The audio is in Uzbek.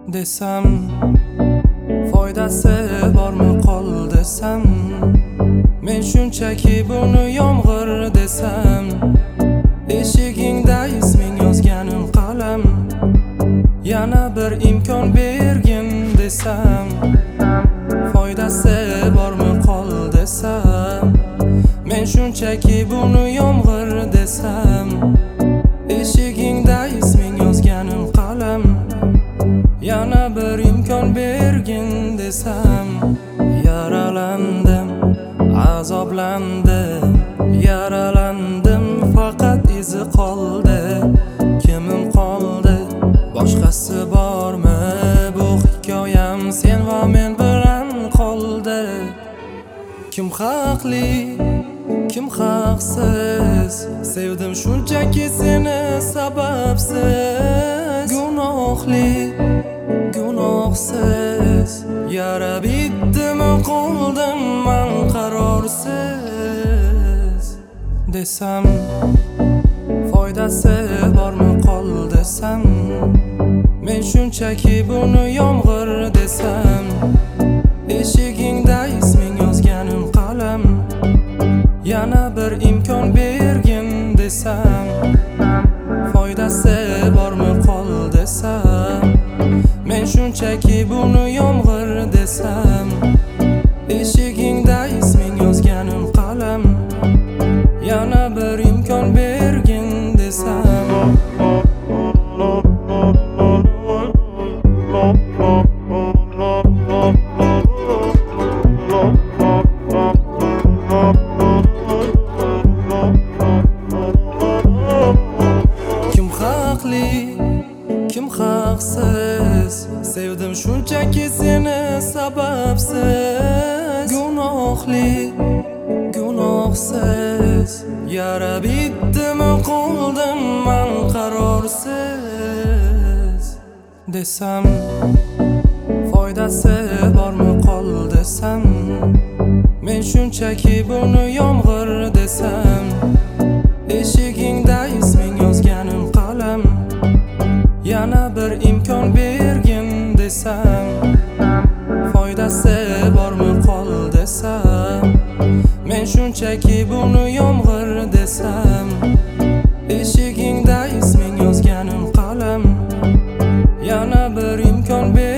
desam, foydasi bormi qol desam, men shunchaki buni yomg'ir desam, eshigingda isming yozganim qalam, yana bir imkon bergin desam, foydasi bormi qol desam, men shunchaki buni yomg'ir desam, eshigingda isming yozganim qalam, yana bir imkon bergin desam, yaralandim, azoblandim, yaralandim, faqat izi qoldi, kimim qoldi, boshqasi bormi, bu hikoyam sen va men bilan qoldi. Kim haqli, kim haqsiz, sevdim shunchaki seni sababsiz, gunohli, gunohsiz, yara bitdimi qoldim man qarorsiz desam, foydasi bormi qol desam, men shunchaki buni yomg'ir desam, eshigingda isming yozganim qalam, yana bir imkon bergin desam, foydasi bormi qol desam, men shunchaki buni yomg'ir desam, eshigingda isming yozganim qalam, yana bir imkon bergin desam. Kim haqli, kim haqsiz, sevdim shunchaki seni sababsiz, gunohli, gunohsiz, yara bitdimi qoldim man qarorsiz desam, foydasi bormi qol desam, men shunchaki buni yomg'ir desam, eshigingda isming yozganim qalam, yana bir imkon bergin desam, foydasi bormi qol desam, men shunchaki buni yomg'ir desam, eshigingda isming yozganim qalam, yana bir imkon bergin